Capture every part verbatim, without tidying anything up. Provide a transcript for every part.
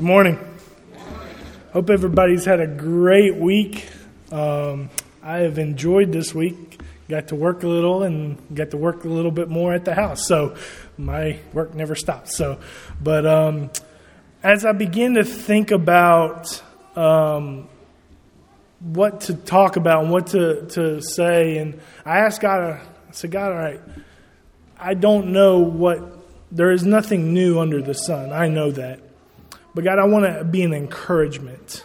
Good morning. Hope everybody's had a great week. Um, I have enjoyed this week. Got to work a little and got to work a little bit more at the house. So my work never stops. So, but um, as I begin to think about um, what to talk about and what to, to say, and I asked God, I said, God, all right, I don't know what, there is nothing new under the sun. I know that. But God, I want to be an encouragement.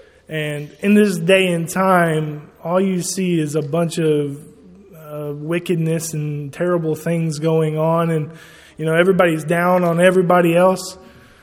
And in this day and time, all you see is a bunch of uh, wickedness and terrible things going on. And, you know, everybody's down on everybody else.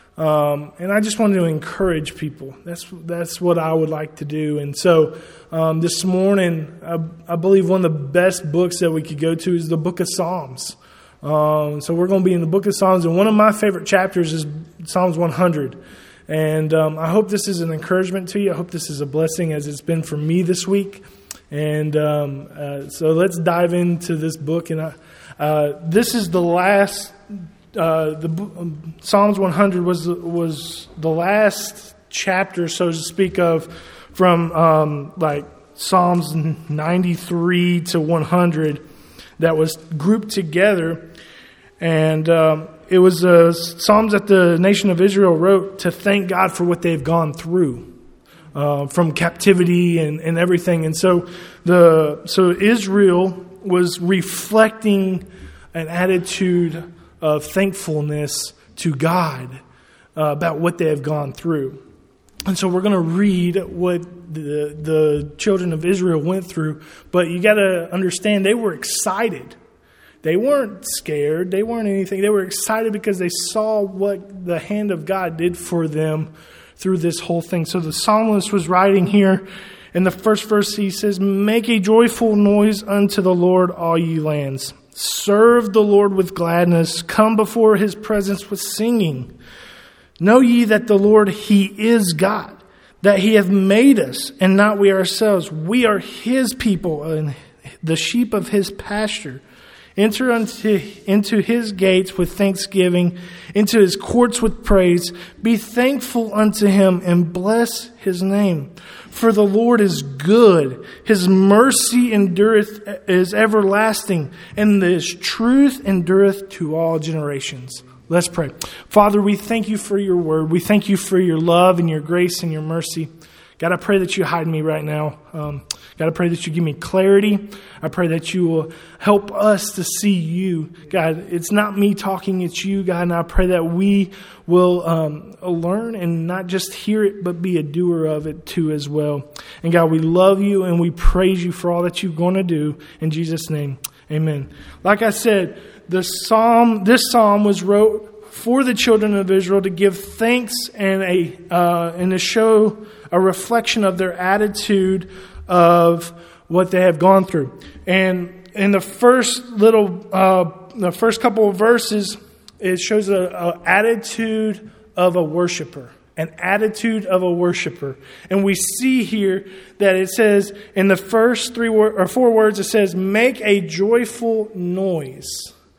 Um, and I just wanted to encourage people. That's that's what I would like to do. And so um, this morning, I, I believe one of the best books that we could go to is the book of Psalms. Um, so we're going to be in the book of Psalms, and one of my favorite chapters is Psalms one hundred. And um, I hope this is an encouragement to you. I hope this is a blessing as it's been for me this week. And um, uh, so let's dive into this book. And I, uh, this is the last, uh, the um, Psalms one hundred was was the last chapter, so to speak, of from um, like Psalms ninety-three to one hundred that was grouped together. And um, it was uh, Psalms that the nation of Israel wrote to thank God for what they've gone through uh, from captivity and, and everything. And so the so Israel was reflecting an attitude of thankfulness to God uh, about what they have gone through. And so we're going to read what the the children of Israel went through. But you got to understand, they were excited. They weren't scared. They weren't anything. They were excited because they saw what the hand of God did for them through this whole thing. So the psalmist was writing here in the first verse. He says, "Make a joyful noise unto the Lord, all ye lands. Serve the Lord with gladness. Come before his presence with singing. Know ye that the Lord, he is God, that he hath made us, and not we ourselves. We are his people, and the sheep of his pasture. Enter unto, into his gates with thanksgiving, into his courts with praise. Be thankful unto him, and bless his name. For the Lord is good. His mercy endureth, is everlasting, and his truth endureth to all generations." Let's pray. Father, we thank you for your word. We thank you for your love and your grace and your mercy. God, I pray that you hide me right now. Um, God, I pray that you give me clarity. I pray that you will help us to see you. God, it's not me talking, it's you, God. And I pray that we will um, learn and not just hear it, but be a doer of it too as well. And God, we love you and we praise you for all that you're going to do. In Jesus' name, amen. Like I said, the psalm, this psalm was wrote for the children of Israel to give thanks and a uh, and to show a reflection of their attitude of what they have gone through. And in the first little, uh, the first couple of verses, it shows a, a attitude of a worshiper, an attitude of a worshiper. And we see here that it says in the first three wor- or four words, it says, "Make a joyful noise."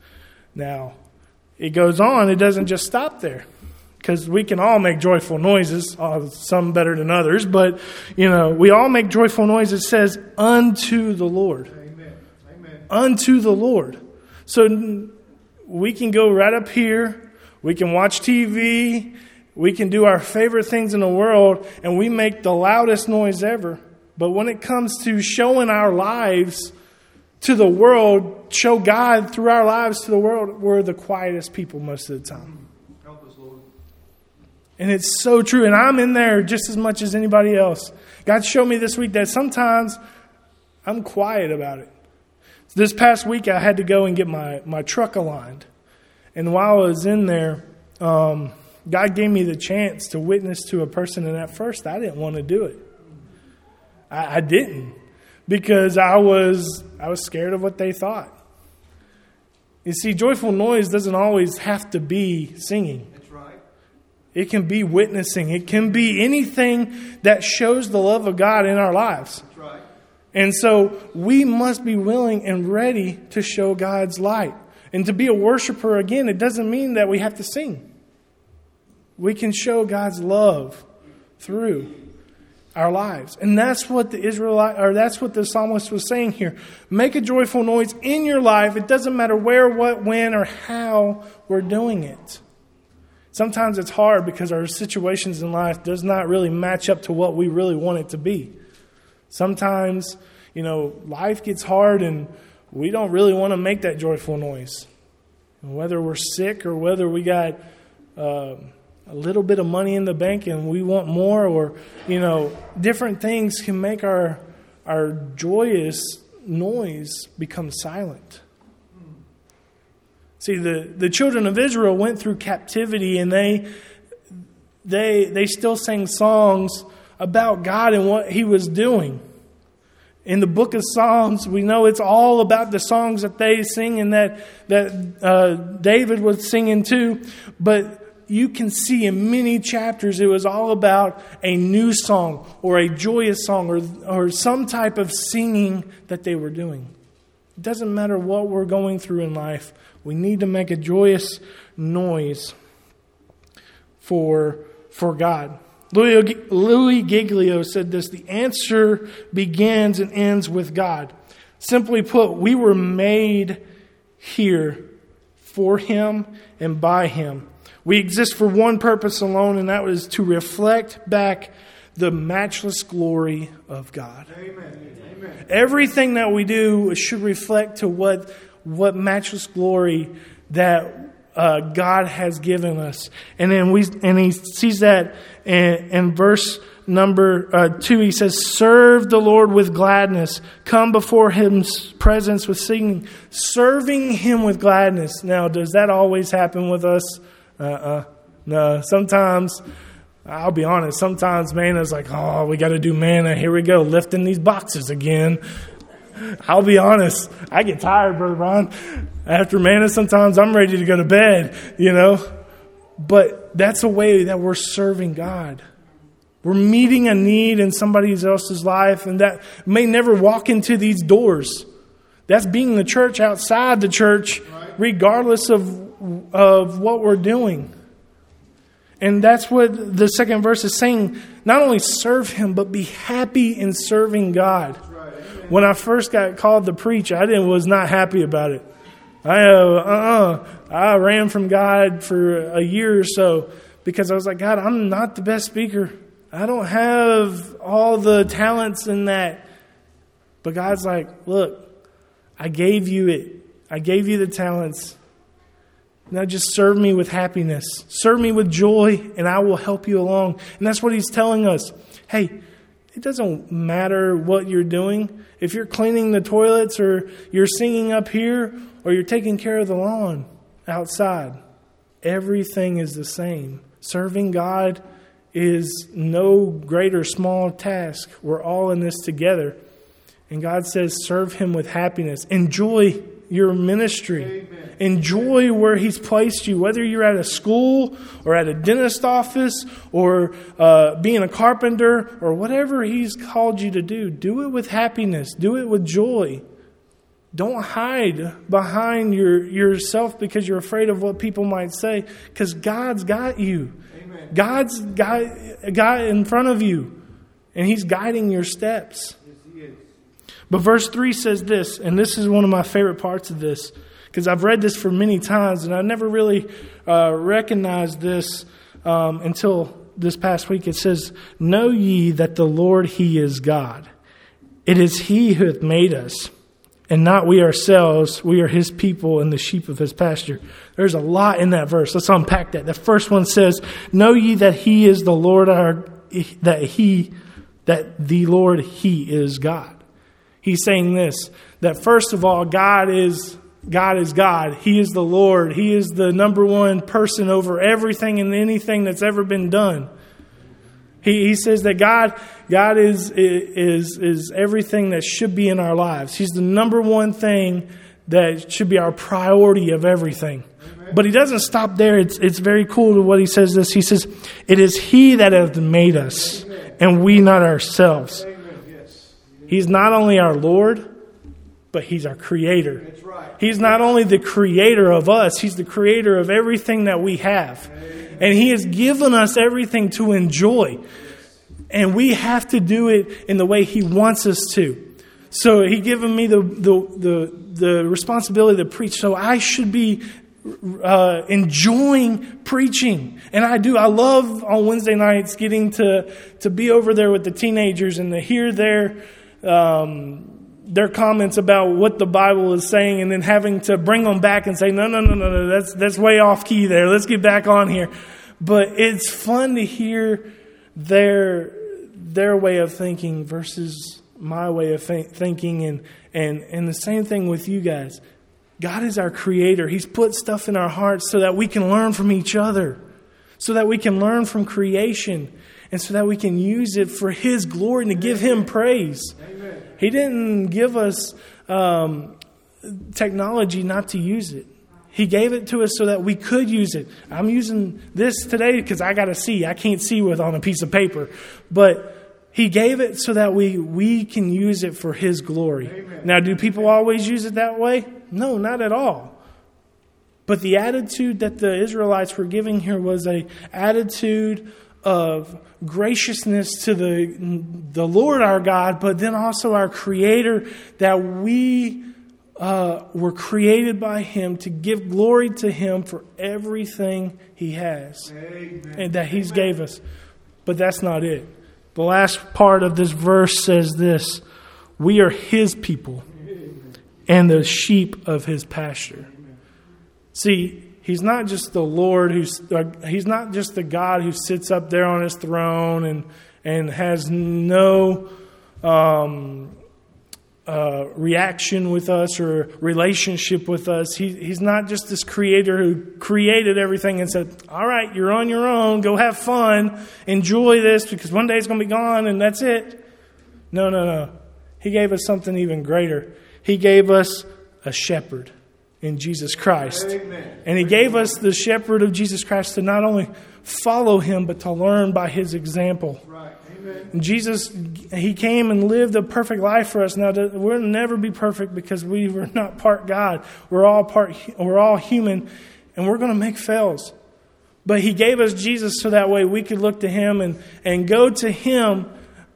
Now, it goes on. It doesn't just stop there, because we can all make joyful noises, uh, some better than others. But, you know, we all make joyful noises. It says, "Unto the Lord." Amen. Amen. Unto the Lord. So we can go right up here. We can watch T V. We can do our favorite things in the world, and we make the loudest noise ever. But when it comes to showing our lives to the world, show God through our lives to the world, we're the quietest people most of the time. Help us, Lord. And it's so true. And I'm in there just as much as anybody else. God showed me this week that sometimes I'm quiet about it. This past week, I had to go and get my, my truck aligned. And while I was in there, um, God gave me the chance to witness to a person. And at first, I didn't want to do it. I, I didn't. Because I was I was scared of what they thought. You see, joyful noise doesn't always have to be singing. That's right. It can be witnessing. It can be anything that shows the love of God in our lives. That's right. And so we must be willing and ready to show God's light. And to be a worshiper, again, it doesn't mean that we have to sing. We can show God's love through our lives. And that's what the Israelite, or that's what the psalmist was saying here. Make a joyful noise in your life. It doesn't matter where, what, when, or how we're doing it. Sometimes it's hard because our situations in life does not really match up to what we really want it to be. Sometimes, you know, life gets hard and we don't really want to make that joyful noise. And whether we're sick or whether we got uh, a little bit of money in the bank and we want more, or, you know, different things can make our our joyous noise become silent. See, the, the children of Israel went through captivity, and they they they still sang songs about God and what He was doing. In the book of Psalms, we know it's all about the songs that they sing and that that uh, David was singing too. But you can see in many chapters it was all about a new song or a joyous song or or some type of singing that they were doing. It doesn't matter what we're going through in life. We need to make a joyous noise for, for God. Louis, Louis Giglio said this: the answer begins and ends with God. Simply put, we were made here for Him and by Him. We exist for one purpose alone, and that was to reflect back the matchless glory of God. Amen. Amen. Everything that we do should reflect to what what matchless glory that uh, God has given us. And then we and he sees that in, in verse number uh, two. He says, "Serve the Lord with gladness. Come before His presence with singing." Serving Him with gladness. Now, does that always happen with us? Uh-uh. No. Sometimes, I'll be honest, sometimes manna's like, oh, we got to do manna. Here we go, lifting these boxes again. I'll be honest, I get tired, Brother Ron. After manna, sometimes I'm ready to go to bed, you know. But that's a way that we're serving God. We're meeting a need in somebody else's life, and that may never walk into these doors. That's being the church outside the church, regardless of of what we're doing. And that's what the second verse is saying. Not only serve Him, but be happy in serving God. When I first got called to preach, I didn't, was not happy about it. I uh, uh-uh. I ran from God for a year or so because I was like, God, I'm not the best speaker. I don't have all the talents in that. But God's like, look, I gave you it. I gave you the talents. Now just serve me with happiness. Serve me with joy, and I will help you along. And that's what He's telling us. Hey, it doesn't matter what you're doing. If you're cleaning the toilets, or you're singing up here, or you're taking care of the lawn outside, everything is the same. Serving God is no great or small task. We're all in this together. And God says, serve Him with happiness. Enjoy your ministry. Amen. Enjoy where He's placed you, whether you're at a school or at a dentist office or uh, being a carpenter or whatever He's called you to do. Do it with happiness. Do it with joy. Don't hide behind your yourself because you're afraid of what people might say, because God's got you. Amen. God's got, got in front of you, and He's guiding your steps. But verse three says this, and this is one of my favorite parts of this, because I've read this for many times, and I never really uh, recognized this um, until this past week. It says, "Know ye that the Lord, He is God. It is He who hath made us, and not we ourselves. We are His people and the sheep of His pasture." There's a lot in that verse. Let's unpack that. The first one says, "Know ye that He is the Lord, our, that He, that the Lord, He is God." He's saying this, that first of all, God is God is God. He is the Lord. He is the number one person over everything and anything that's ever been done. He, he says that God God is, is, is everything that should be in our lives. He's the number one thing that should be our priority of everything. Amen. But He doesn't stop there. It's, it's very cool to what He says this. He says, "It is He that hath made us, Amen. And we not ourselves." Amen. He's not only our Lord, but He's our Creator. That's right. He's not only the Creator of us, He's the Creator of everything that we have. Amen. And He has given us everything to enjoy. And we have to do it in the way He wants us to. So He given me the the the, the responsibility to preach. So I should be uh, enjoying preaching. And I do. I love on Wednesday nights getting to, to be over there with the teenagers and to hear their um, their comments about what the Bible is saying, and then having to bring them back and say, no, no, no, no, no, that's that's way off key there. Let's get back on here. But it's fun to hear their their way of thinking versus my way of th- thinking, and, and and the same thing with you guys. God is our creator. He's put stuff in our hearts so that we can learn from each other, so that we can learn from creation, and so that we can use it for His glory and to give Him praise. Amen. He didn't give us um, technology not to use it. He gave it to us so that we could use it. I'm using this today because I got to see. I can't see with on a piece of paper. But He gave it so that we, we can use it for His glory. Amen. Now, do people always use it that way? No, not at all. But the attitude that the Israelites were giving here was a attitude of graciousness to the, the Lord our God, but then also our Creator, that we uh, were created by Him to give glory to Him for everything He has. Amen. And that He's Amen. Gave us. But that's not it. The last part of this verse says this: we are His people and the sheep of His pasture. See, He's not just the Lord who's, He's not just the God who sits up there on His throne and, and has no um, uh, reaction with us or relationship with us. He, he's not just this creator who created everything and said, all right, you're on your own. Go have fun. Enjoy this because one day it's going to be gone and that's it. No, no, no. He gave us something even greater. He gave us a shepherd in Jesus Christ. Amen. And He gave us the shepherd of Jesus Christ to not only follow Him, but to learn by His example. Right. Amen. And Jesus, He came and lived a perfect life for us. Now, we'll never be perfect because we were not part God. We're all part. We're all human, and we're going to make fails. But He gave us Jesus so that way we could look to Him and, and go to Him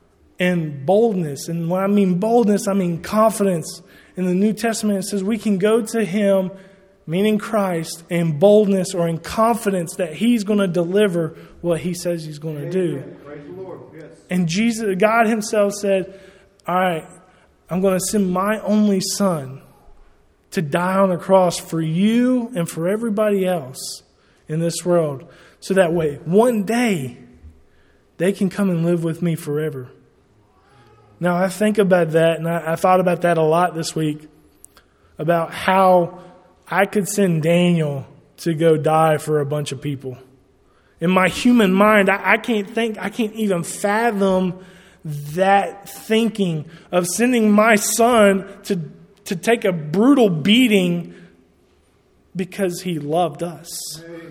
in boldness. And when I mean boldness, I mean confidence. In the New Testament, it says we can go to Him, meaning Christ, in boldness or in confidence that He's going to deliver what He says He's going to do. Praise the Lord. Yes. And Jesus, God Himself said, all right, I'm going to send my only Son to die on the cross for you and for everybody else in this world. So that way, one day, they can come and live with me forever. Now, I think about that, and I, I thought about that a lot this week, about how I could send Daniel to go die for a bunch of people. In my human mind, I, I can't think, I can't even fathom that thinking of sending my son to, to take a brutal beating because he loved us. Amen.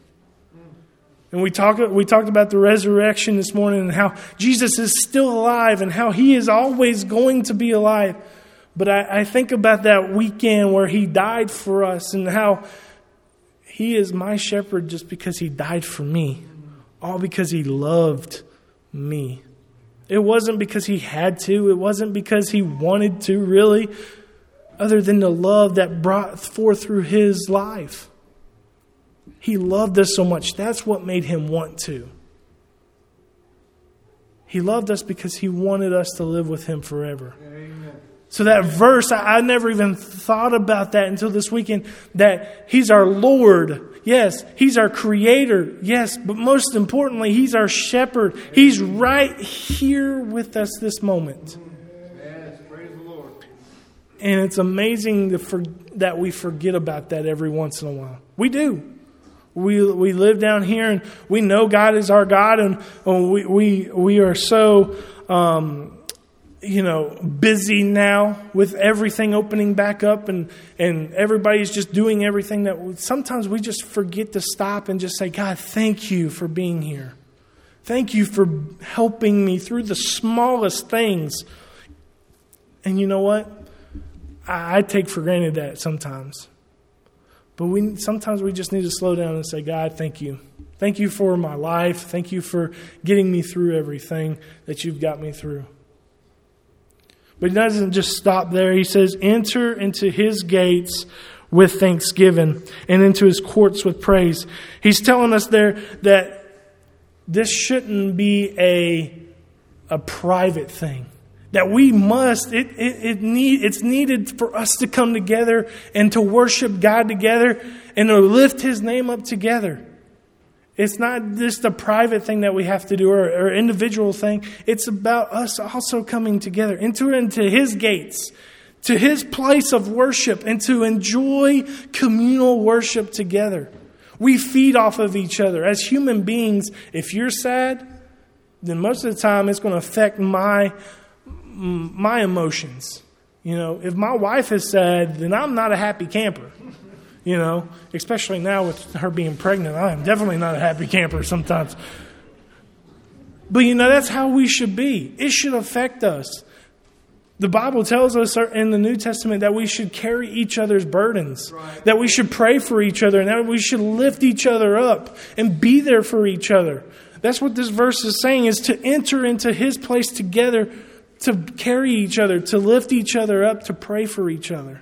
And we talked we talked about the resurrection this morning and how Jesus is still alive and how He is always going to be alive. But I, I think about that weekend where He died for us and how He is my shepherd just because He died for me. All because He loved me. It wasn't because He had to. It wasn't because He wanted to, really. Other than the love that brought forth through His life. He loved us so much. That's what made Him want to. He loved us because He wanted us to live with Him forever. Amen. So that verse, I, I never even thought about that until this weekend, that He's our Lord. Yes, He's our Creator. Yes, but most importantly, He's our Shepherd. He's right here with us this moment. Yes, praise the Lord. And it's amazing to for, that we forget about that every once in a while. We do. We we live down here and we know God is our God, and we we we are so um, you know busy now with everything opening back up, and and everybody's just doing everything that we, sometimes we just forget to stop and just say, God, thank you for being here. Thank you for helping me through the smallest things. And you know what? I, I take for granted that sometimes. But we sometimes we just need to slow down and say, God, thank you. Thank you for my life. Thank you for getting me through everything that you've got me through. But he doesn't just stop there. He says, enter into his gates with thanksgiving and into his courts with praise. He's telling us there that this shouldn't be a, a private thing. That we must, it, it, it need, it's needed for us to come together and to worship God together and to lift his name up together. It's not just a private thing that we have to do or, or individual thing. It's about us also coming together, enter into his gates, to his place of worship, and to enjoy communal worship together. We feed off of each other. As human beings, if you're sad, then most of the time it's going to affect my my emotions. You know, if my wife is sad, then I'm not a happy camper. You know, especially now with her being pregnant, I am definitely not a happy camper sometimes. But, you know, that's how we should be. It should affect us. The Bible tells us in the New Testament that we should carry each other's burdens, right. That we should pray for each other, and that we should lift each other up and be there for each other. That's what this verse is saying, is to enter into his place together, to carry each other, to lift each other up, to pray for each other.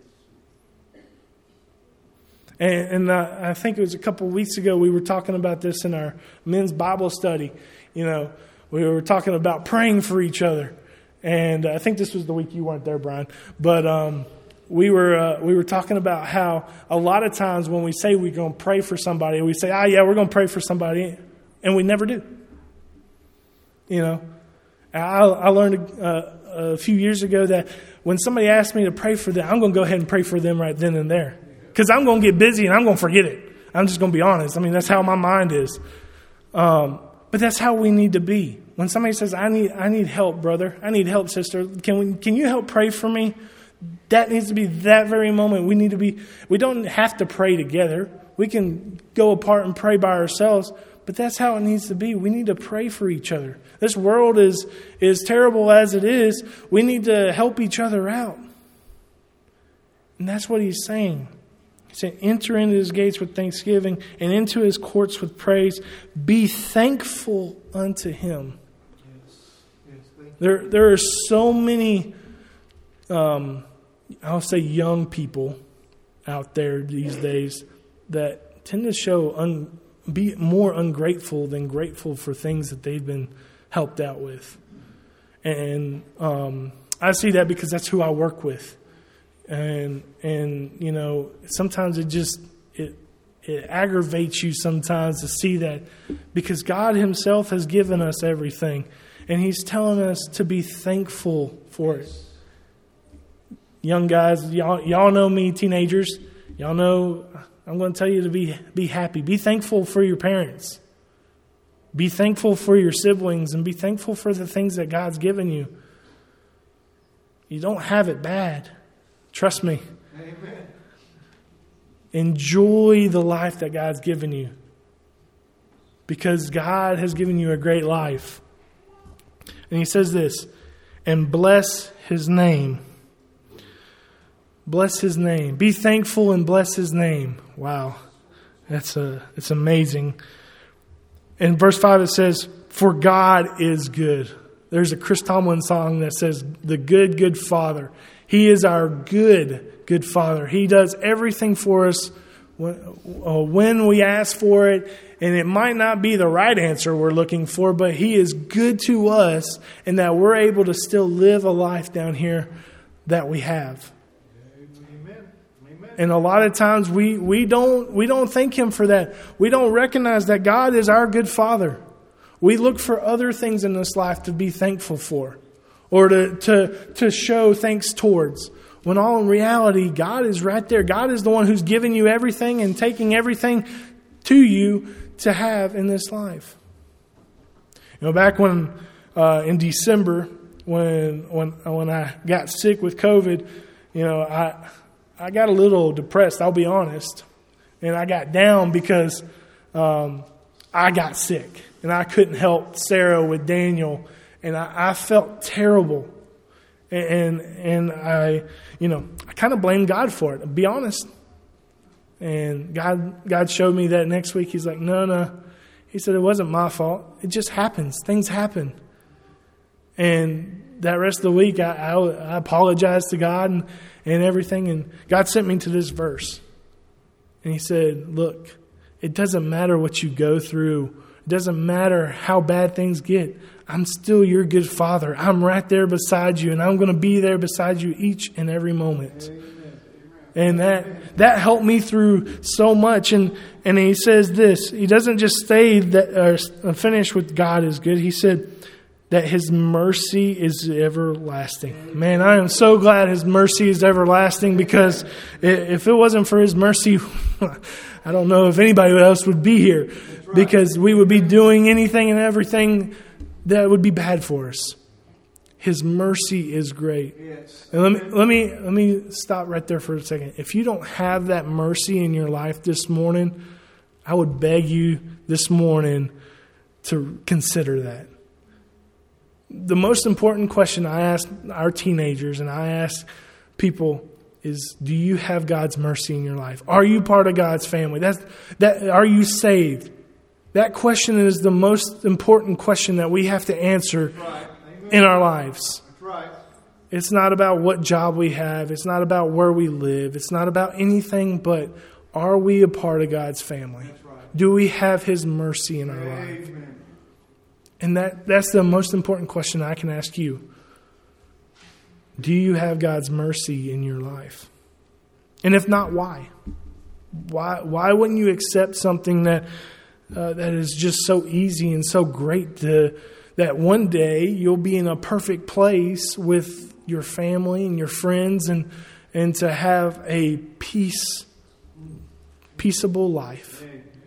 And, and uh, I think it was a couple of weeks ago we were talking about this in our men's Bible study. You know, we were talking about praying for each other. And I think this was the week you weren't there, Brian. But um, we were uh, we were talking about how a lot of times when we say we're going to pray for somebody, we say, ah, yeah, we're going to pray for somebody. And we never do. You know, I, I learned uh, a few years ago that when somebody asks me to pray for them, I'm going to go ahead and pray for them right then and there. Because I'm going to get busy and I'm going to forget it. I'm just going to be honest. I mean, that's how my mind is. Um, but that's how we need to be. When somebody says, I need I need help, brother. I need help, sister. Can we? Can you help pray for me? That needs to be that very moment. We need to be, we don't have to pray together. We can go apart and pray by ourselves. But that's how it needs to be. We need to pray for each other. This world is, is terrible as it is. We need to help each other out. And that's what he's saying. He said, enter into his gates with thanksgiving and into his courts with praise. Be thankful unto him. Yes. Yes, there, there are so many, um, I'll say young people out there these days that tend to show, un, be more ungrateful than grateful for things that they've been helped out with. And um, I see that because that's who I work with. And, and you know, sometimes it just, it it aggravates you sometimes to see that, because God himself has given us everything. And he's telling us to be thankful for it. Young guys, y'all, y'all know me, teenagers. Y'all know I'm going to tell you to be, be happy. Be thankful for your parents. Be thankful for your siblings, and be thankful for the things that God's given you. You don't have it bad. Trust me. Amen. Enjoy the life that God's given you, because God has given you a great life. And he says this, and bless his name. Bless his name. Be thankful and bless his name. Wow. That's a, it's amazing. In verse five it says, for God is good. There's a Chris Tomlin song that says, the good, good Father. He is our good, good Father. He does everything for us when, uh, when we ask for it. And it might not be the right answer we're looking for, but he is good to us, and that we're able to still live a life down here that we have. Amen. Amen. And a lot of times we, we don't we don't thank him for that. We don't recognize that God is our good Father. We look for other things in this life to be thankful for, or to, to, to show thanks towards. When all in reality, God is right there. God is the one who's giving you everything and taking everything to you to have in this life. You know, back when uh, in December, when when when I got sick with COVID, you know, I I got a little depressed, I'll be honest. And I got down because um, I got sick. And I couldn't help Sarah with Daniel. And I, I felt terrible. And, and and I, you know, I kind of blamed God for it. To be honest. And God, God showed me that next week. He's like, no, no. He said, it wasn't my fault. It just happens. Things happen. And that rest of the week, I, I, I apologized to God and, and everything. And God sent me to this verse. And he said, look, it doesn't matter what you go through. It doesn't matter how bad things get. I'm still your good father. I'm right there beside you, and I'm going to be there beside you each and every moment. Amen. And that that helped me through so much. And, and he says this. He doesn't just say that or finish with God is good. He said that his mercy is everlasting. Man, I am so glad his mercy is everlasting, because if it wasn't for his mercy, I don't know if anybody else would be here, because we would be doing anything and everything that would be bad for us. His mercy is great. Yes. And let me let me let me stop right there for a second. If you don't have that mercy in your life this morning, I would beg you this morning to consider that. The most important question I ask our teenagers and I ask people is, do you have God's mercy in your life? Are you part of God's family? That's, that, are you saved? That question is the most important question that we have to answer right. in our lives. That's right. It's not about what job we have. It's not about where we live. It's not about anything but, are we a part of God's family? That's right. Do we have his mercy in our Amen. Life? And that, that's the most important question I can ask you. Do you have God's mercy in your life? And if not, why? Why why wouldn't you accept something that uh, that is just so easy and so great to, that one day you'll be in a perfect place with your family and your friends and and to have a peace, peaceable life.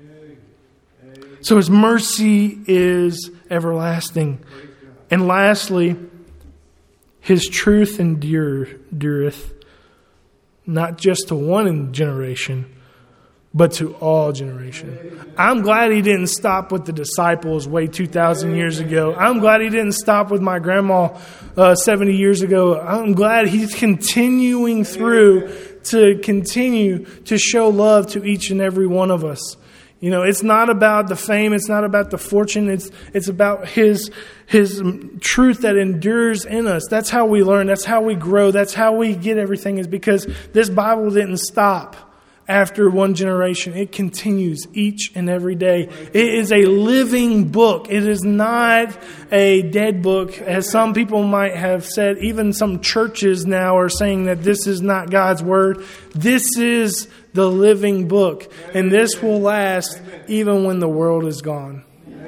So his mercy is everlasting. And lastly, his truth endure, endureth, not just to one generation, but to all generations. I'm glad he didn't stop with the disciples way two thousand years ago. I'm glad he didn't stop with my grandma uh, seventy years ago. I'm glad he's continuing through to continue to show love to each and every one of us. You know, it's not about the fame. It's not about the fortune. It's it's about his his truth that endures in us. That's how we learn. That's how we grow. That's how we get everything, is because this Bible didn't stop after one generation. It continues each and every day. It is a living book. It is not a dead book, as some people might have said. Even some churches now are saying that this is not God's word. This is the living book. And this will last even when the world is gone.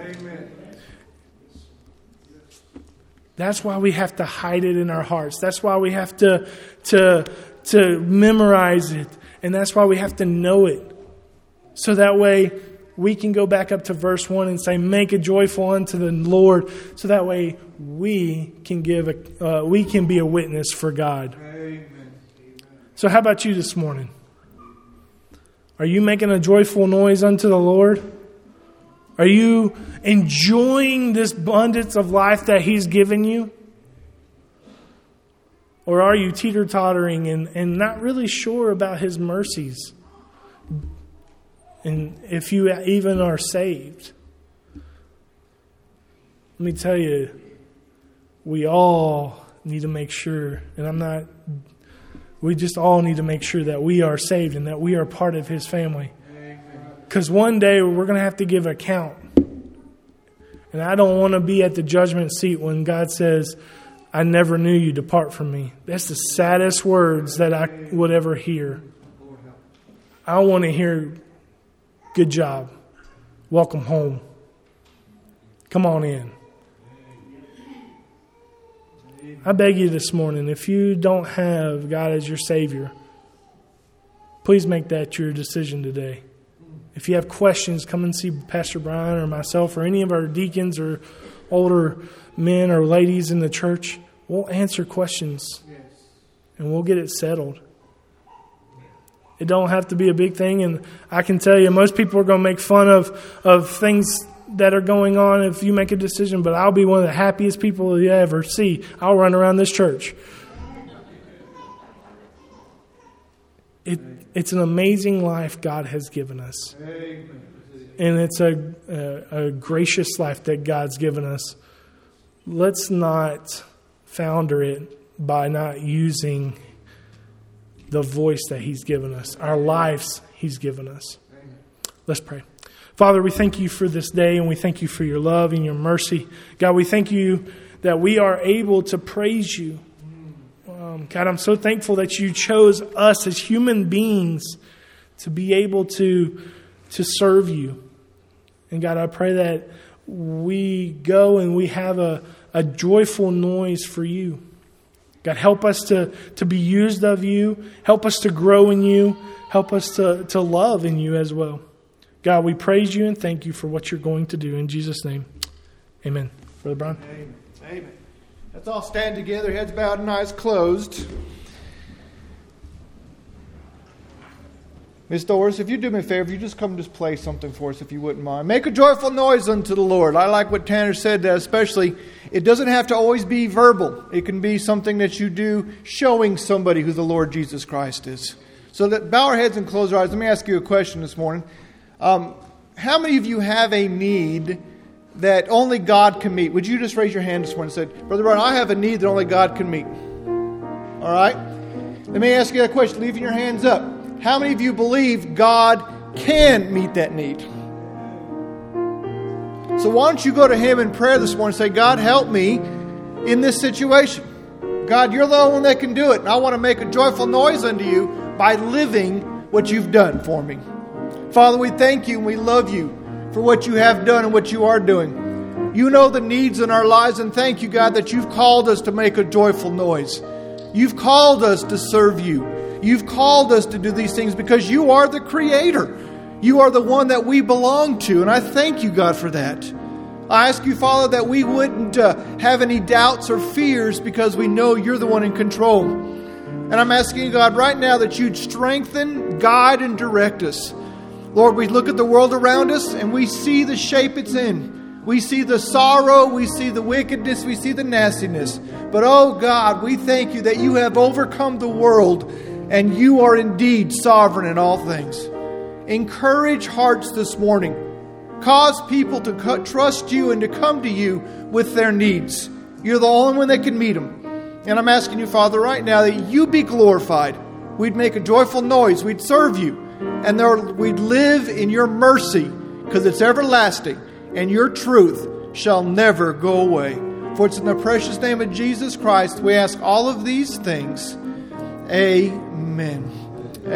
That's why we have to hide it in our hearts. That's why we have to, to, to memorize it. And that's why we have to know it. So that way we can go back up to verse one and say, make it joyful unto the Lord. So that way we can give a, uh, we can be a witness for God. Amen. So how about you this morning? Are you making a joyful noise unto the Lord? Are you enjoying this abundance of life that He's given you? Or are you teeter-tottering and, and not really sure about His mercies? And if you even are saved. Let me tell you, we all need to make sure, and I'm not, we just all need to make sure that we are saved and that we are part of His family. Because one day we're going to have to give account. And I don't want to be at the judgment seat when God says, I never knew you, depart from me. That's the saddest words that I would ever hear. I want to hear, good job. Welcome home. Come on in. I beg you this morning, if you don't have God as your Savior, please make that your decision today. If you have questions, come and see Pastor Brian or myself or any of our deacons or older men or ladies in the church. We'll answer questions and we'll get it settled. It don't have to be a big thing. And I can tell you, most people are going to make fun of, of things that are going on if you make a decision. But I'll be one of the happiest people you ever see. I'll run around this church. It It's an amazing life God has given us. Amen. And it's a, a, a gracious life that God's given us. Let's not founder it by not using the voice that He's given us, our lives He's given us. Let's pray. Father, we thank You for this day, and we thank You for Your love and Your mercy. God, we thank You that we are able to praise You. Um, God, I'm so thankful that You chose us as human beings to be able to, to serve You. And God, I pray that we go and we have a, a joyful noise for You. God, help us to, to be used of You. Help us to grow in You. Help us to, to love in You as well. God, we praise You and thank You for what You're going to do. In Jesus' name, amen. Brother Brian. Amen. Amen. Let's all stand together, heads bowed and eyes closed. Miss Doris, if you do me a favor, if you just come just play something for us, if you wouldn't mind. Make a joyful noise unto the Lord. I like what Tanner said, that especially, it doesn't have to always be verbal. It can be something that you do showing somebody who the Lord Jesus Christ is. So that, bow our heads and close our eyes. Let me ask you a question this morning. Um, how many of you have a need that only God can meet? Would you just raise your hand this morning and say, Brother Brian, I have a need that only God can meet. All right? Let me ask you that question, leaving your hands up. How many of you believe God can meet that need? So why don't you go to Him in prayer this morning and say, God, help me in this situation. God, You're the only one that can do it. And I want to make a joyful noise unto You by living what You've done for me. Father, we thank You and we love You for what You have done and what You are doing. You know the needs in our lives, and thank You, God, that You've called us to make a joyful noise. You've called us to serve You. You've called us to do these things because You are the Creator. You are the one that we belong to, and I thank You, God, for that. I ask You, Father, that we wouldn't uh, have any doubts or fears because we know You're the one in control. And I'm asking You, God, right now that You'd strengthen, guide, and direct us. Lord, we look at the world around us and we see the shape it's in. We see the sorrow, we see the wickedness, we see the nastiness. But oh God, we thank You that You have overcome the world and You are indeed sovereign in all things. Encourage hearts this morning. Cause people to co- trust You and to come to You with their needs. You're the only one that can meet them. And I'm asking You, Father, right now that You be glorified. We'd make a joyful noise. We'd serve You. And there, we'd live in Your mercy because it's everlasting. And Your truth shall never go away. For it's in the precious name of Jesus Christ we ask all of these things. Amen.